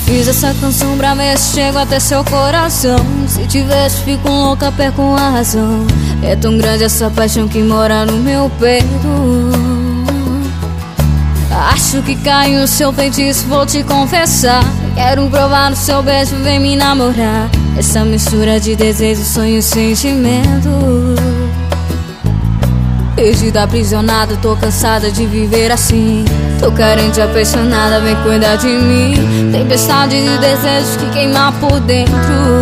Fiz essa canção pra ver se chego até seu coração. Se te vejo fico louca, perco a razão. É tão grande essa paixão que mora no meu peito. Acho que caiu no seu feitiço, vou te confessar. Quero provar no seu beijo, vem me namorar. Essa mistura de desejo, sonho e sentimento. Perdida, aprisionada, tô cansada de viver assim. Tô carente, apaixonada, vem cuidar de mim. Tempestade de desejos que queima por dentro.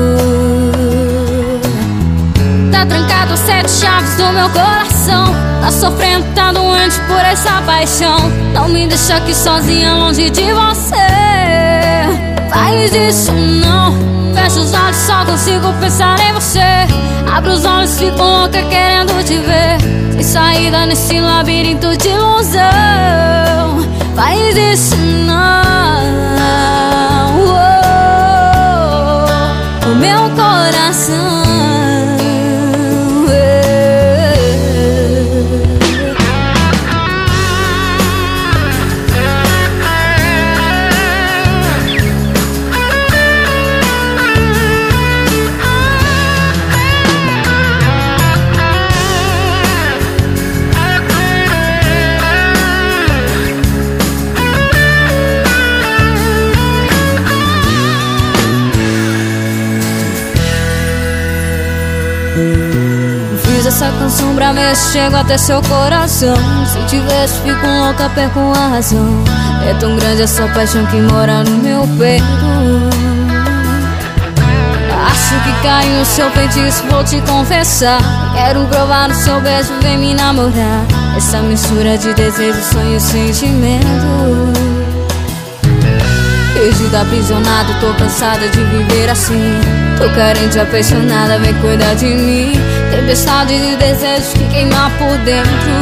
Tá trancado 7 chaves do meu coração. Tá sofrendo, tá doente por essa paixão. Não me deixa aqui sozinha, longe de você. Faz isso não. Fecha os olhos, só consigo pensar em você. Abro os olhos, fico louca querendo te ver. Sem saída nesse labirinto de ilusão. Faz isso não. O meu coração. Fiz essa canção pra ver se chego até seu coração. Se te vejo fico louca, perco a razão. É tão grande essa paixão que mora no meu peito. Acho que caiu no seu feitiço, vou te confessar. Quero provar no seu beijo, vem me namorar. Essa mistura de desejo, sonho e sentimento. Perdida, aprisionada, tô cansada de viver assim. Tô carente, apaixonada, vem cuidar de mim. Tempestade de desejos que queima por dentro.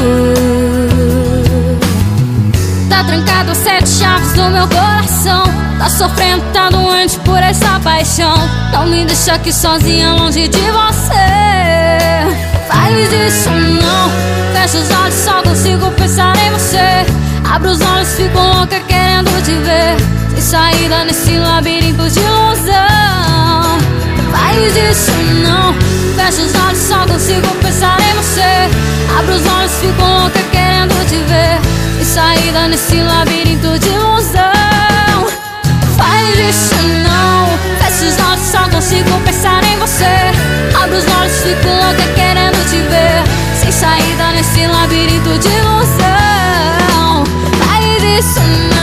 Tá trancado 7 chaves do meu coração. Tá sofrendo, tá doente por essa paixão. Não me deixa aqui sozinha, longe de você. Faz isso não. Fecha os olhos, só consigo pensar em você. Abro os olhos, fico louca querendo te ver. Sem saída nesse labirinto de ilusão. Faz isso não. Fecha os olhos, só consigo pensar em você. Abro os olhos, fico louca querendo te ver. Sem saída nesse labirinto de ilusão. Faz isso não. Fecha os olhos, só consigo pensar em você. Abro os olhos, fico louca querendo te ver. Sem saída nesse labirinto de ilusão. Faz isso não.